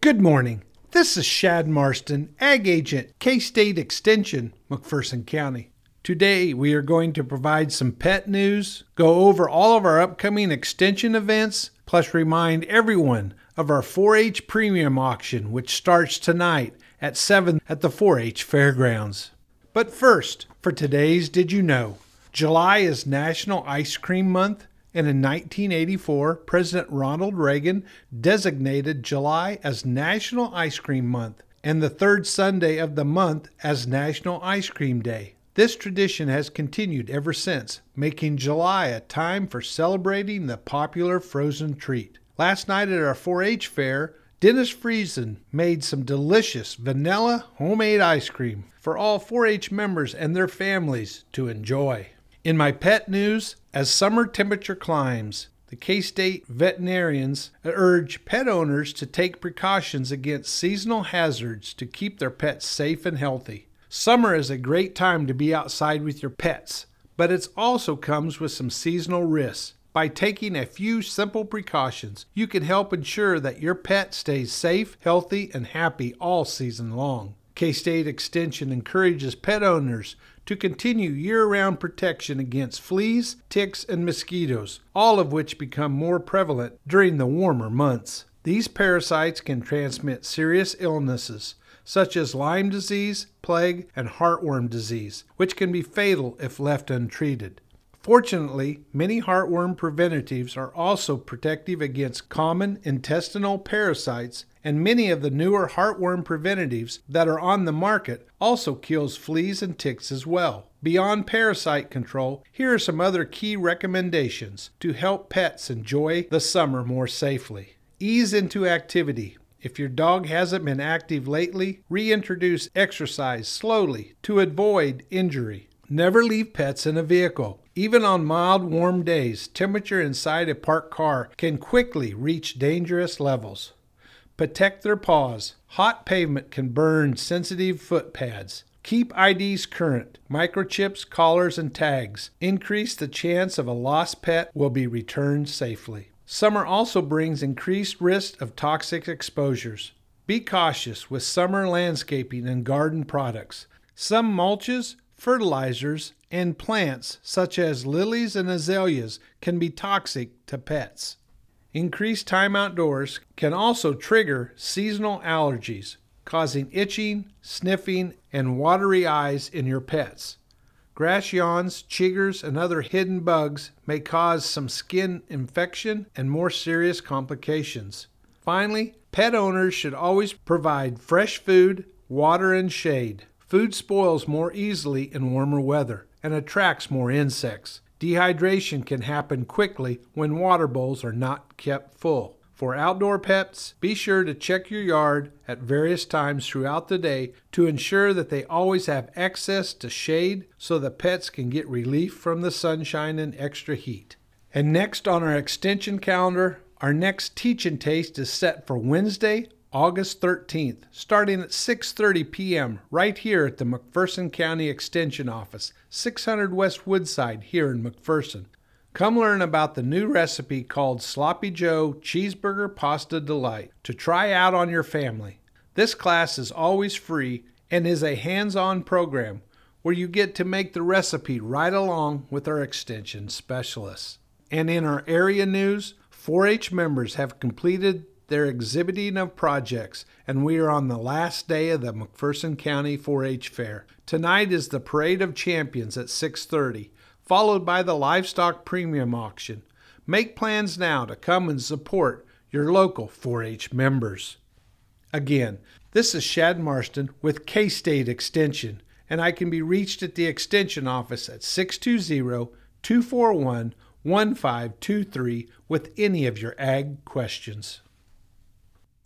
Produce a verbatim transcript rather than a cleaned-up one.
Good morning. This is Shad Marston, Ag Agent, K-State Extension, McPherson County. Today we are going to provide some pet news, go over all of our upcoming extension events, plus remind everyone of our four H Premium Auction, which starts tonight at seven at the four H Fairgrounds. But first, for today's Did You Know? July is National Ice Cream Month, and in nineteen eighty-four, President Ronald Reagan designated July as National Ice Cream Month, and the third Sunday of the month as National Ice Cream Day. This tradition has continued ever since, making July a time for celebrating the popular frozen treat. Last night at our four H fair, Dennis Friesen made some delicious vanilla homemade ice cream for all four H members and their families to enjoy. In my pet news, as summer temperature climbs, the K-State veterinarians urge pet owners to take precautions against seasonal hazards to keep their pets safe and healthy. Summer is a great time to be outside with your pets, but it also comes with some seasonal risks. By taking a few simple precautions, you can help ensure that your pet stays safe, healthy, and happy all season long. K-State Extension encourages pet owners to continue year-round protection against fleas, ticks, and mosquitoes, all of which become more prevalent during the warmer months. These parasites can transmit serious illnesses, such as Lyme disease, plague, and heartworm disease, which can be fatal if left untreated. Fortunately, many heartworm preventatives are also protective against common intestinal parasites, and many of the newer heartworm preventatives that are on the market also kills fleas and ticks as well. Beyond parasite control, here are some other key recommendations to help pets enjoy the summer more safely. Ease into activity. If your dog hasn't been active lately, reintroduce exercise slowly to avoid injury. Never leave pets in a vehicle. Even on mild, warm days, temperature inside a parked car can quickly reach dangerous levels. Protect their paws. Hot pavement can burn sensitive foot pads. Keep I Ds current. Microchips, collars, and tags increase the chance of a lost pet will be returned safely. Summer also brings increased risk of toxic exposures. Be cautious with summer landscaping and garden products. Some mulches, fertilizers, and plants such as lilies and azaleas can be toxic to pets. Increased time outdoors can also trigger seasonal allergies, causing itching, sniffing, and watery eyes in your pets. Grass yawns, chiggers, and other hidden bugs may cause some skin infection and more serious complications. Finally, pet owners should always provide fresh food, water, and shade. Food spoils more easily in warmer weather and attracts more insects. Dehydration can happen quickly when water bowls are not kept full. For outdoor pets, be sure to check your yard at various times throughout the day to ensure that they always have access to shade so the pets can get relief from the sunshine and extra heat. And next on our extension calendar, our next Teach and Taste is set for Wednesday, August thirteenth, starting at six thirty p.m. right here at the McPherson County Extension Office, six hundred West Woodside here in McPherson. Come learn about the new recipe called Sloppy Joe Cheeseburger Pasta Delight to try out on your family. This class is always free and is a hands-on program where you get to make the recipe right along with our extension specialists. And in our area news, four H members have completed their exhibiting of projects, and we are on the last day of the McPherson County four H Fair. Tonight is the Parade of Champions at six thirty, followed by the Livestock Premium Auction. Make plans now to come and support your local four H members. Again, this is Shad Marston with K-State Extension, and I can be reached at the Extension Office at six two zero, two four one, one five two three with any of your ag questions.